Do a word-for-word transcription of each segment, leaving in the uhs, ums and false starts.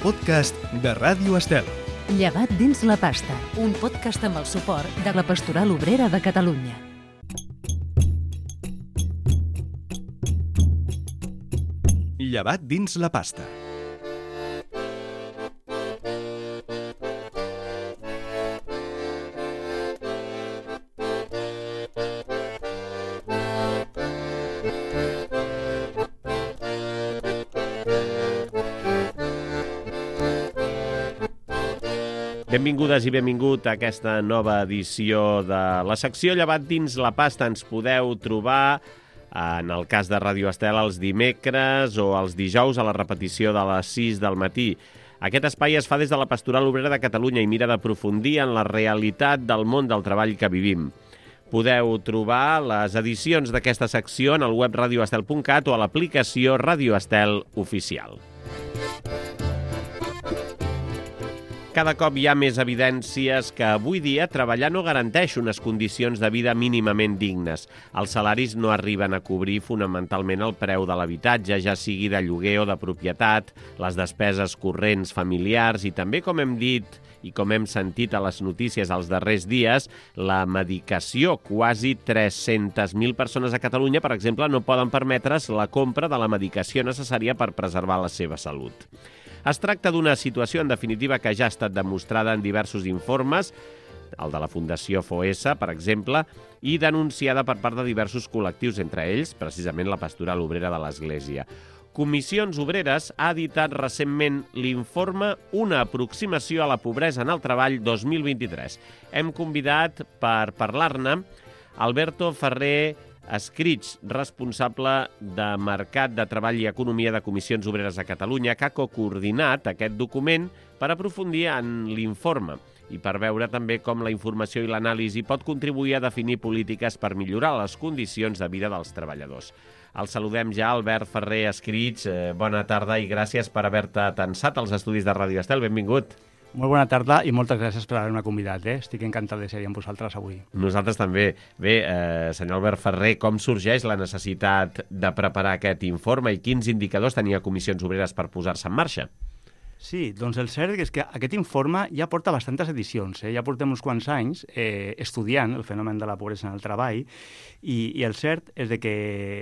podcast de Ràdio Estel. Llevat dins la pasta, un podcast amb el suport de la Pastoral Obrera de Catalunya. Llevat dins la pasta. Benvingudes i benvingut a aquesta nova edició de la secció Llevat dins la pasta. Ens podeu trobar, en el cas de Ràdio Estel, els dimecres o els dijous a la repetició de les sis del matí. Aquest espai es fa des de la Pastoral Obrera de Catalunya i mira d'aprofundir en la realitat del món del treball que vivim. Podeu trobar les edicions d'aquesta secció en el web radio estel punt cat o a l'aplicació Ràdio Estel Oficial. Cada cop hi ha més evidències que avui dia treballar no garanteix unes condicions de vida mínimament dignes. Els salaris no arriben a cobrir fonamentalment el preu de l'habitatge, ja sigui de lloguer o de propietat, les despeses corrents familiars i també, com hem dit i com hem sentit a les notícies els darrers dies, la medicació. Quasi tres-centes mil persones a Catalunya, per exemple, no poden permetre's la compra de la medicació necessària per preservar la seva salut. Es tracta d'una situació, en definitiva, que ja ha estat demostrada en diversos informes, el de la Fundació Foessa, per exemple, i denunciada per part de diversos col·lectius, entre ells, precisament, la Pastoral Obrera de l'Església. Comissions Obreres ha editat recentment l'informe Una aproximació a la pobresa en el treball dos mil vint-i-tres. Hem convidat per parlar-ne Alberto Ferrer Escrits, responsable de Mercat de Treball i Economia de Comissions Obreres a Catalunya, que ha coordinat aquest document per aprofundir en l'informe i per veure també com la informació i l'anàlisi pot contribuir a definir polítiques per millorar les condicions de vida dels treballadors. El saludem ja, Albert Ferrer Escrits. Eh, bona tarda i gràcies per haver-te atensat als estudis de Ràdio Estel. Benvingut. Molt bona tarda i moltes gràcies per haver-me convidat. Eh? Estic encantat de ser amb vosaltres avui. Nosaltres també. Bé, eh, senyor Albert Ferrer, com sorgeix la necessitat de preparar aquest informe i quins indicadors tenia Comissions Obreres per posar-se en marxa? Sí, doncs el cert és que aquest informe ja porta bastantes edicions. Eh? Ja portem uns quants anys eh, estudiant el fenomen de la pobresa en el treball i, i el cert és de que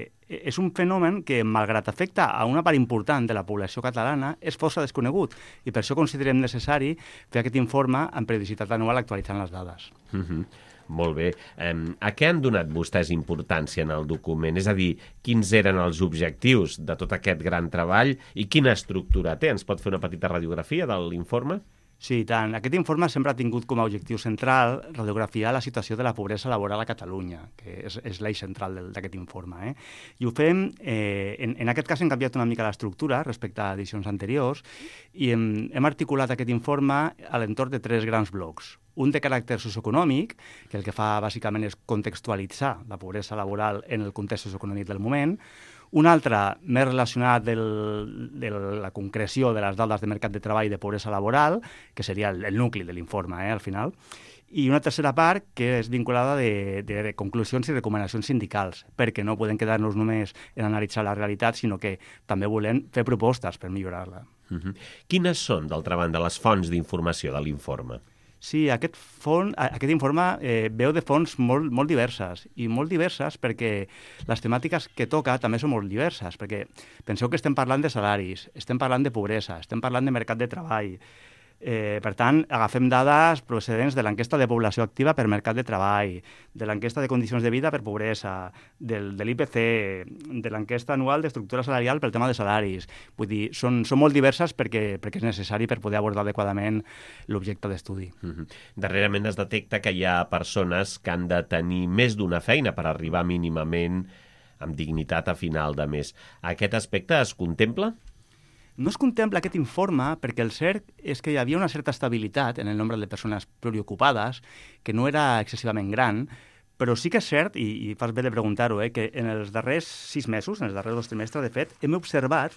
és un fenomen que, malgrat afecta a una part important de la població catalana, és força desconegut i per això considerem necessari fer aquest informe amb periodicitat anual actualitzant les dades. Mm-hmm. Molt bé. Eh, a què han donat vostès importància en el document? És a dir, quins eren els objectius de tot aquest gran treball i quina estructura té? Ens pot fer una petita radiografia de l'informe? Sí, tant. Aquest informe sempre ha tingut com a objectiu central radiografiar la situació de la pobresa laboral a Catalunya, que és, és l'eix central d'aquest informe. Eh? I ho fem, eh, en, en aquest cas hem canviat una mica l'estructura respecte a edicions anteriors i hem, hem articulat aquest informe a l'entorn de tres grans blocs. Un de caràcter socioeconòmic, que el que fa bàsicament és contextualitzar la pobresa laboral en el context socioeconòmic del moment. Un altre, més relacionat del, de la concreció de les dades de mercat de treball i de pobresa laboral, que seria el, el nucli de l'informe, eh, al final. I una tercera part que és vinculada de, de conclusions i recomanacions sindicals, perquè no podem quedar-nos només en analitzar la realitat, sinó que també volem fer propostes per millorar-la. Uh-huh. Quines són, d'altra banda, les fonts d'informació de l'informe? Sí, aquest, font, aquest informe eh, veu de fonts molt, molt diverses, i molt diverses perquè les temàtiques que toca també són molt diverses, perquè penseu que estem parlant de salaris, estem parlant de pobresa, estem parlant de mercat de treball. Eh, per tant, agafem dades procedents de l'enquesta de població activa per mercat de treball, de l'enquesta de condicions de vida per pobresa, del, de l'I P C, de l'enquesta anual d'estructura salarial pel tema de salaris. Vull dir, són, són molt diverses perquè, perquè és necessari per poder abordar adequadament l'objecte d'estudi. Mm-hmm. Darrerament es detecta que hi ha persones que han de tenir més d'una feina per arribar mínimament amb dignitat a final de mes. Aquest aspecte es contempla? No es contempla aquest informe perquè el cert és que hi havia una certa estabilitat en el nombre de persones pluriocupades, que no era excessivament gran, però sí que és cert, i, i fas bé de preguntar-ho, eh, que en els darrers sis mesos, en els darrers dos trimestres, de fet, hem observat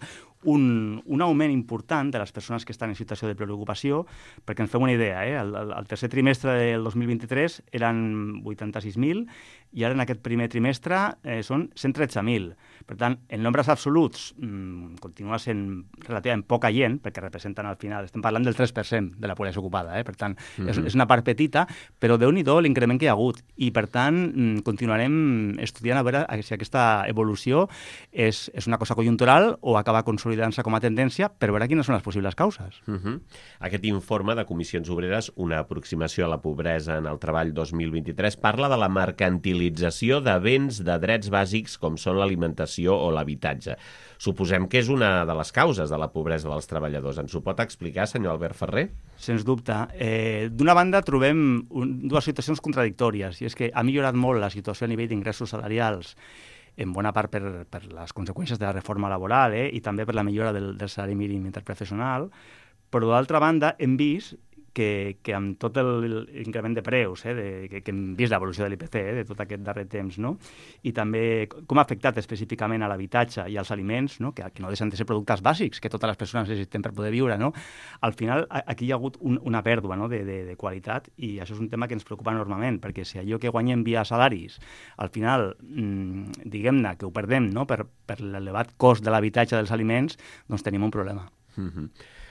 un, un augment important de les persones que estan en situació de preocupació, perquè ens fem una idea, eh? el, el, el tercer trimestre del dos mil vint-i-tres eren vuitanta-sis mil i ara en aquest primer trimestre eh, són cent tretze mil. Per tant, en nombres absoluts mmm, continua sent relativament poca gent, perquè representen al final, estem parlant del tres per cent de la població ocupada, eh? Per tant, mm-hmm. és, és una part petita, però Déu-n'hi-do l'increment que hi ha hagut. I, per tant, mmm, continuarem estudiant a veure si aquesta evolució és, és una cosa conjuntural o acaba consolidant-se com a tendència per veure quines són les possibles causes. Mm-hmm. Aquest informe de Comissions Obreres, una aproximació a la pobresa en el treball dos mil vint-i-tres, parla de la mercantilització de béns de drets bàsics com són l'alimentació o l'habitatge. Suposem que és una de les causes de la pobresa dels treballadors. Ens ho pot explicar, senyor Albert Ferrer? Sens dubte. Eh, D'una banda, trobem un, dues situacions contradictòries, i és que ha millorat molt la situació a nivell d'ingressos salarials, en bona part per, per les conseqüències de la reforma laboral eh, i també per la millora del, del salari mínim interprofessional, però d'altra banda hem vist que, que amb tot l'increment de preus, eh, de, que, que hem vist l'evolució de l'I P C eh, de tot aquest darrer temps, no? I també com ha afectat específicament a l'habitatge i als aliments, no? Que, que no deixen de ser productes bàsics que totes les persones necessiten per poder viure, no? Al final aquí hi ha hagut un, una pèrdua no? de, de, de qualitat, i això és un tema que ens preocupa enormement, perquè si allò que guanyem via salaris, al final, mmm, diguem-ne que ho perdem no? per, per l'elevat cost de l'habitatge dels aliments, doncs tenim un problema. Mm-hmm.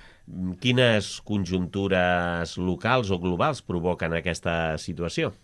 Quines conjuntures locals o globals provoquen aquesta situació?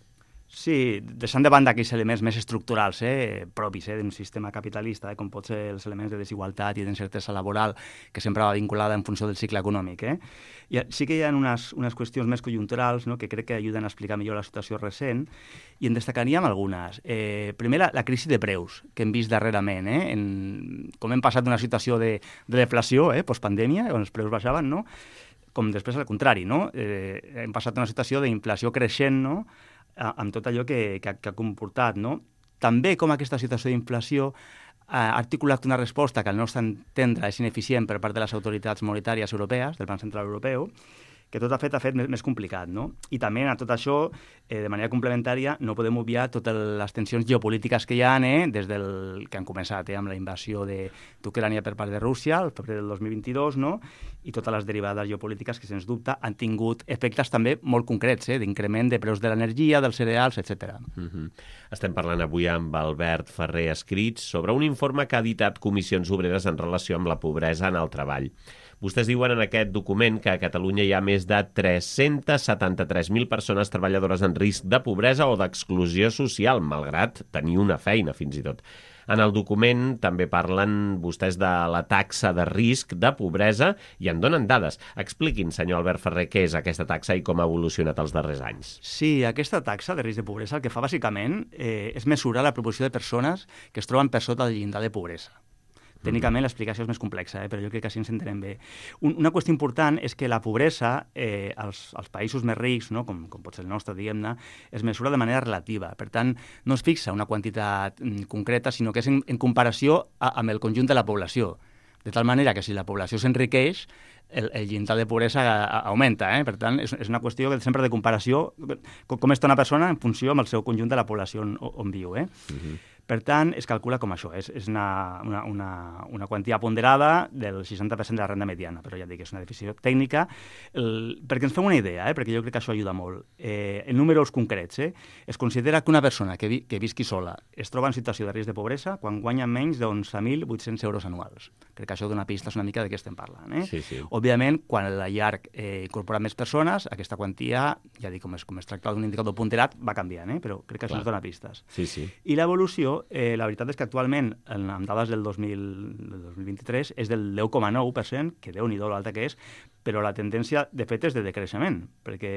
Sí, deixant de banda aquells elements més estructurals, eh, propis eh, d'un sistema capitalista, eh, com pot ser els elements de desigualtat i d'incertesa laboral, que sempre va vinculada en funció del cicle econòmic. Eh? I sí que hi ha unes, unes qüestions més conjunturals no, que crec que ajuden a explicar millor la situació recent, i en destacaríem algunes. Eh, primer, la, la crisi de preus que hem vist darrerament, eh, en, com hem passat d'una situació de, de deflació, eh, postpandèmia, on els preus baixaven, no? Com després al contrari, no? Eh, hem passat d'una situació d'inflació creixent, no? Amb tot allò que, que, que ha comportat, no? També com aquesta situació d'inflació ha articulat una resposta que al nostre entendre és ineficient per part de les autoritats monetàries europees, del Banc Central Europeu, que tot ha fet ha fet més, més complicat, no? I també a tot això, eh, de manera complementària, no podem obviar totes les tensions geopolítiques que hi ha, eh, des del que han començat, eh, amb la invasió d'Ucrània per part de Rússia, el febrer del dos mil vint-i-dos, no? I totes les derivades geopolítiques que, sens dubte, han tingut efectes també molt concrets, eh, d'increment de preus de l'energia, dels cereals, etcètera. Mm-hmm. Estem parlant avui amb Albert Ferrer Escrits sobre un informe que ha editat Comissions Obreres en relació amb la pobresa en el treball. Vostès diuen en aquest document que a Catalunya hi ha més de tres-cents setanta-tres mil persones treballadores en risc de pobresa o d'exclusió social, malgrat tenir una feina, fins i tot. En el document també parlen vostès de la taxa de risc de pobresa i en donen dades. Expliquin, senyor Albert Ferrer, què és aquesta taxa i com ha evolucionat els darrers anys. Sí, aquesta taxa de risc de pobresa el que fa bàsicament eh, és mesurar la proporció de persones que es troben per sota del llindar de pobresa. Tècnicament l'explicació és més complexa, eh? però jo crec que així ens entenem bé. Un, una qüestió important és que la pobresa eh, als, als països més rics, no? com, com pot ser el nostre, diguem-ne, es mesura de manera relativa. Per tant, no es fixa una quantitat mm, concreta, sinó que és en, en comparació a, amb el conjunt de la població. De tal manera que si la població s'enriqueix, el, el llindar de pobresa a, a, augmenta. Eh? Per tant, és, és una qüestió que sempre de comparació, com, com està una persona en funció amb el seu conjunt de la població on, on viu. Eh? Uh-huh. Per tant, es calcula com això, és, és una, una, una, una quantia ponderada del seixanta per cent de la renda mediana, però ja dic que és una definició tècnica, el, perquè ens fem una idea, eh, perquè jo crec que això ajuda molt. Eh, en números concrets, eh, es considera que una persona que, vi, que visqui sola es troba en situació de risc de pobresa quan guanya menys d'onze mil vuit-cents euros anuals. Crec que això dona pistes una mica de què estem parlant. Eh? Sí, sí. Òbviament, quan la llar eh, incorpora més persones, aquesta quantia, ja dic, com es, com es tracta d'un indicador ponderat, va canviant, eh? Però crec que això ens dona pistes. Sí, sí. I l'evolució, Eh, la veritat és que actualment, amb dades del dos mil, del dos mil vint-i-tres, és del deu coma nou per cent, que déu-n'hi-do l'alta que és, però la tendència, de fet, és de decreixement, perquè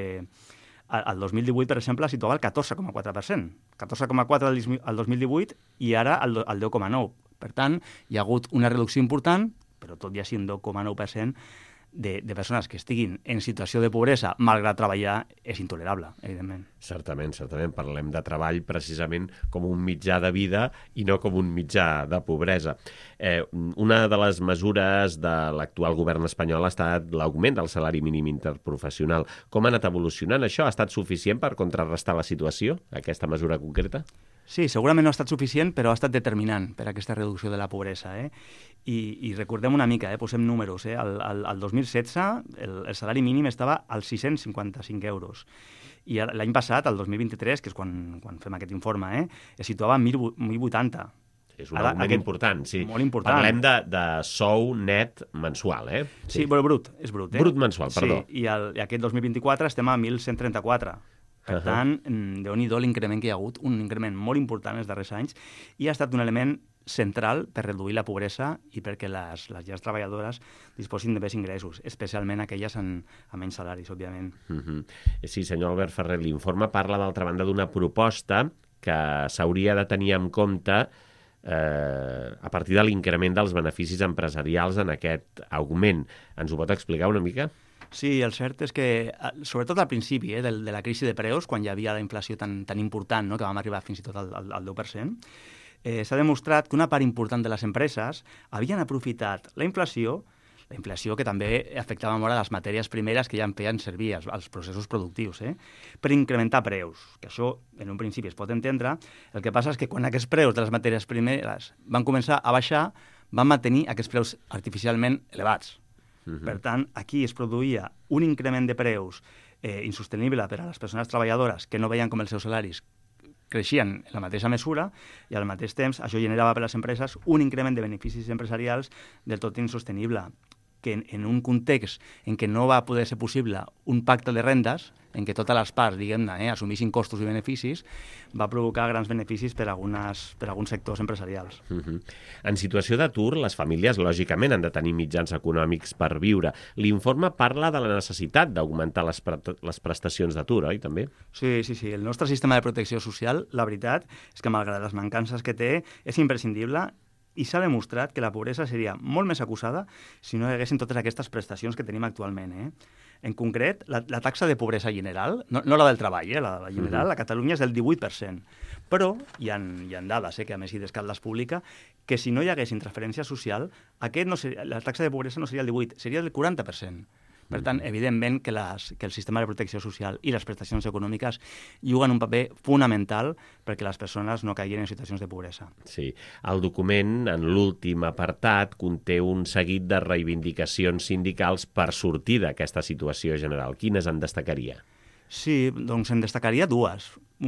al dos mil divuit, per exemple, situava el catorze coma quatre per cent. catorze coma quatre al dos mil divuit i ara al deu coma nou. Per tant, hi ha hagut una reducció important, però tot i així un deu coma nou per cent, De, de persones que estiguin en situació de pobresa, malgrat treballar, és intolerable, evidentment. Certament, certament. Parlem de treball precisament com un mitjà de vida i no com un mitjà de pobresa. Eh, una de les mesures de l'actual govern espanyol ha estat l'augment del salari mínim interprofessional. Com ha anat evolucionant això? Ha estat suficient per contrarrestar la situació, aquesta mesura concreta? Sí, segurament no ha estat suficient, però ha estat determinant per a aquesta reducció de la pobresa. Eh? I, I recordem una mica, eh? posem números. Eh? El, el, el dos mil setze el, el salari mínim estava als sis-cents cinquanta-cinc euros. I l'any passat, el dos mil vint-i-tres, que és quan, quan fem aquest informe, eh? es situava a mil vuitanta. És un Ara, augment aquest, important, sí. Molt important. Parlem de, de sou net mensual, eh? Sí, sí però brut, és brut. Eh? Brut mensual, perdó. Sí, i, el, i aquest dos mil vint-i-quatre estem a mil cent trenta-quatre. Per uh-huh. tant, déu-n'hi-do l'increment que hi ha hagut, un increment molt important els darrers anys, i ha estat un element central per reduir la pobresa i perquè les, les llars treballadores disposin de més ingressos, especialment aquelles en, amb menys salaris, òbviament. Uh-huh. Sí, senyor Albert Ferrer, l'informe parla, d'altra banda, d'una proposta que s'hauria de tenir en compte eh, a partir de l'increment dels beneficis empresarials en aquest augment. Ens ho pot explicar una mica? Sí, el cert és que, sobretot al principi eh, de, de la crisi de preus, quan hi havia la inflació tan, tan important, no, que vam arribar fins i tot al, al, al deu per cent, eh, s'ha demostrat que una part important de les empreses havien aprofitat la inflació, la inflació que també afectava molt a les matèries primeres que ja en feien servir als, als processos productius, eh, per incrementar preus, que això en un principi es pot entendre. El que passa és que quan aquests preus de les matèries primeres van començar a baixar, van mantenir aquests preus artificialment elevats. Uh-huh. Per tant, aquí es produïa un increment de preus eh, insostenible per a les persones treballadores que no veien com els seus salaris creixien en la mateixa mesura i al mateix temps això generava per a les empreses un increment de beneficis empresarials del tot insostenible, que en, en un context en què no va poder ser possible un pacte de rendes, en què totes les parts, diguem-ne, eh, assumissin costos i beneficis, va provocar grans beneficis per a, algunes, per a alguns sectors empresarials. Uh-huh. En situació d'atur, les famílies, lògicament, han de tenir mitjans econòmics per viure. L'informe parla de la necessitat d'augmentar les, pre les prestacions d'atur, oi, també? Sí, sí, sí. El nostre sistema de protecció social, la veritat, és que malgrat les mancances que té, és imprescindible i s'ha demostrat que la pobresa seria molt més acusada si no hi haguessin totes aquestes prestacions que tenim actualment. Eh? En concret, la, la taxa de pobresa general, no, no la del treball, eh? la, la general, uh-huh. a Catalunya és del divuit per cent. Però hi ha, hi ha dades, eh, que a més Idescat les publica, que si no hi hagués interferència social, aquest no seria, la taxa de pobresa no seria el divuit, seria del quaranta per cent. Per tant, evidentment que, les, que el sistema de protecció social i les prestacions econòmiques juguen un paper fonamental perquè les persones no caiguin en situacions de pobresa. Sí. El document, en l'últim apartat, conté un seguit de reivindicacions sindicals per sortir d'aquesta situació general. Quines en destacaria? Sí, doncs en destacaria dues.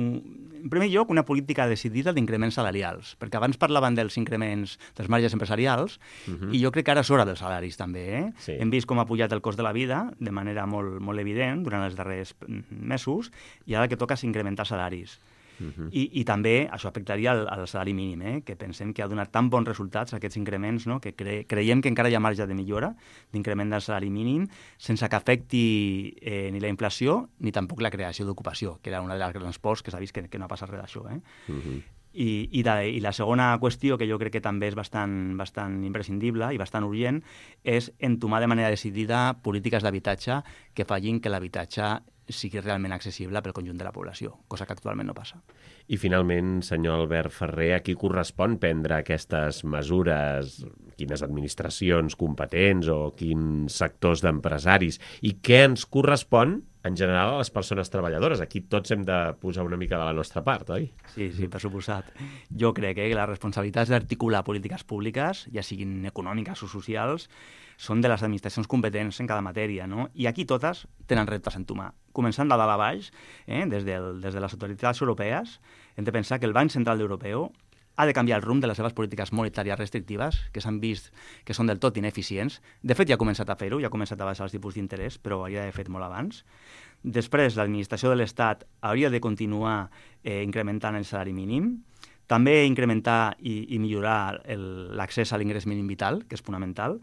En primer lloc, una política decidida d'increments salarials, perquè abans parlaven dels increments dels marges empresarials, uh-huh. i jo crec que ara és hora dels salaris també. Eh? Sí. Hem vist com ha pujat el cost de la vida de manera molt, molt evident durant els darrers mesos, i ara el que toca és incrementar salaris. Uh-huh. I, I també això afectaria al, al salari mínim, eh? que pensem que ha donat tan bons resultats aquests increments, no? que cre creiem que encara hi ha marge de millora d'increment del salari mínim sense que afecti eh, ni la inflació ni tampoc la creació d'ocupació, que era una de les grans pors que s'ha vist que, que no ha passat res d'això. Eh? Uh-huh. I, i, de, I la segona qüestió, que jo crec que també és bastant, bastant imprescindible i bastant urgent, és entomar de manera decidida polítiques d'habitatge que facin que l'habitatge sigui realment accessible pel conjunt de la població, cosa que actualment no passa. I finalment, senyor Albert Ferrer, a qui correspon prendre aquestes mesures? Quines administracions competents o quins sectors d'empresaris? I què ens correspon, en general, a les persones treballadores? Aquí tots hem de posar una mica de la nostra part, oi? Sí, sí, per suposat. Jo crec eh, que la responsabilitat d'articular polítiques públiques, ja siguin econòmiques o socials, són de les administracions competents en cada matèria, no? I aquí totes tenen reptes a entomar. Començant de dalt a baix, eh, des, del, des de les autoritats europees, hem de pensar que el Banc Central Europeu ha de canviar el rumb de les seves polítiques monetàries restrictives, que s'han vist que són del tot ineficients. De fet, ja ha començat a fer-ho, ja ha començat a baixar els tipus d'interès, però hauria d'haver fet molt abans. Després, l'administració de l'Estat hauria de continuar eh, incrementant el salari mínim, també incrementar i, i millorar l'accés a l'ingrés mínim vital, que és fonamental,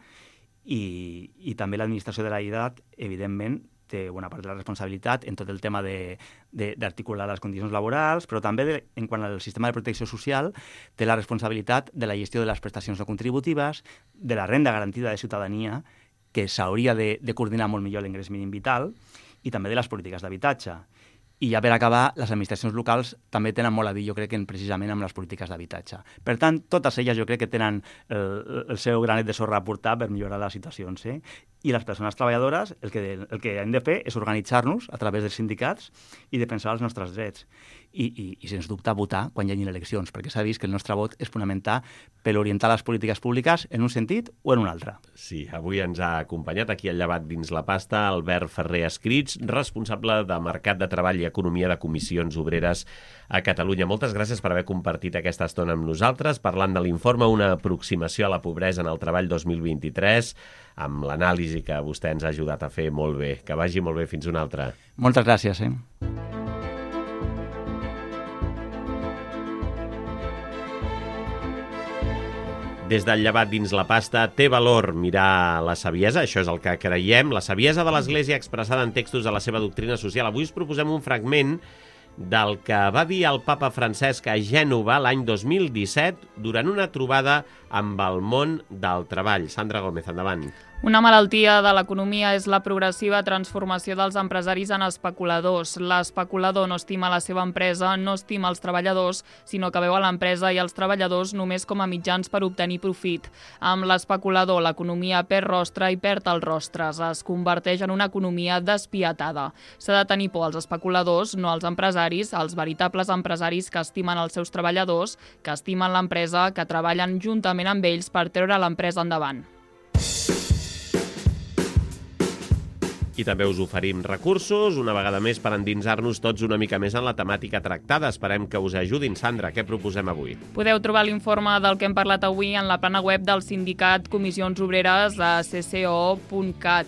i, i també l'administració de la Generalitat, evidentment, té bona part de la responsabilitat en tot el tema d'articular les condicions laborals, però també de, en quant al sistema de protecció social té la responsabilitat de la gestió de les prestacions no contributives, de la renda garantida de ciutadania, que s'hauria de, de coordinar molt millor l'ingrés mínim vital, i també de les polítiques d'habitatge. I ja per acabar, les administracions locals també tenen molt a dir, jo crec, en, precisament amb les polítiques d'habitatge. Per tant, totes elles jo crec que tenen el, el seu granet de sorra a portar per millorar les situacions. Eh? I les persones treballadores el que, el que hem de fer és organitzar-nos a través dels sindicats i defensar els nostres drets. I, i, i sens dubte votar quan hi hagi eleccions, perquè s'ha vist que el nostre vot és fonamental per orientar les polítiques públiques en un sentit o en un altre. Sí, avui ens ha acompanyat aquí al Llevat dins la pasta Albert Ferrer Escrits, responsable de Mercat de Treball i Economia de Comissions Obreres a Catalunya. Moltes gràcies per haver compartit aquesta estona amb nosaltres, parlant de l'informe Una aproximació a la pobresa en el treball dos mil vint-i-tres, amb l'anàlisi que vostè ens ha ajudat a fer molt bé. Que vagi molt bé, fins una altra. Moltes gràcies. Eh? Des del Llevat dins la pasta, té valor mirar la saviesa, això és el que creiem, la saviesa de l'Església expressada en textos de la seva doctrina social. Avui us proposem un fragment del que va dir el papa Francesc a Gènova l'any dos mil disset durant una trobada amb el món del treball. Sandra Gómez, endavant. Una malaltia de l'economia és la progressiva transformació dels empresaris en especuladors. L'especulador no estima la seva empresa, no estima els treballadors, sinó que veu a l'empresa i els treballadors només com a mitjans per obtenir profit. Amb l'especulador, l'economia perd rostre i perd els rostres. Es converteix en una economia despietada. S'ha de tenir por als especuladors, no als empresaris, als veritables empresaris que estimen els seus treballadors, que estimen l'empresa, que treballen juntament amb ells per treure l'empresa endavant. I també us oferim recursos, una vegada més per endinsar-nos tots una mica més en la temàtica tractada. Esperem que us ajudin. Sandra, què proposem avui? Podeu trobar l'informe del que hem parlat avui en la plana web del sindicat Comissions Obreres a c c o punt cat.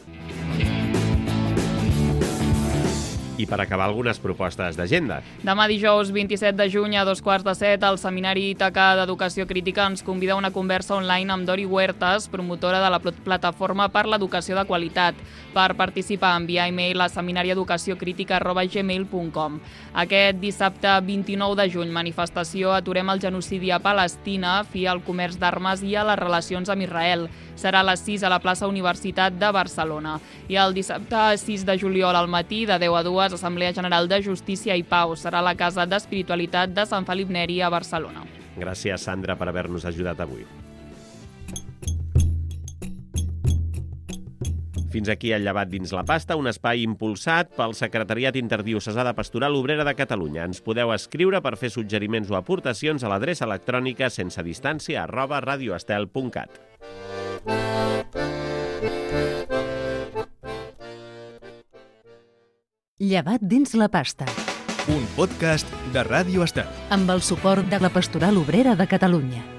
I per acabar, algunes propostes d'agenda. Demà dijous vint-i-set de juny a dos quarts de set, el Seminari Ítaca d'Educació Crítica ens convida a una conversa online amb Dori Huertas, promotora de la plataforma per l'educació de qualitat. Per participar, enviar e-mail a seminarieducaciocrítica arroba gmail punt com. Aquest dissabte vint-i-nou de juny, manifestació Aturem el genocidi a Palestina, fi al comerç d'armes i a les relacions amb Israel. Serà a les sis a la plaça Universitat de Barcelona. I el dissabte sis de juliol al matí, de deu a dues, Assemblea General de Justícia i Pau. Serà a la Casa d'Espiritualitat de Sant Felip Neri a Barcelona. Gràcies, Sandra, per haver-nos ajudat avui. Fins aquí el Llevat dins la pasta, un espai impulsat pel Secretariat Interdiocesà de Pastoral Obrera de Catalunya. Ens podeu escriure per fer suggeriments o aportacions a l'adreça electrònica sense distància arroba radioestel punt cat. Llevat dins la pasta. Un podcast de Ràdio Estel. Amb el suport de la Pastoral Obrera de Catalunya.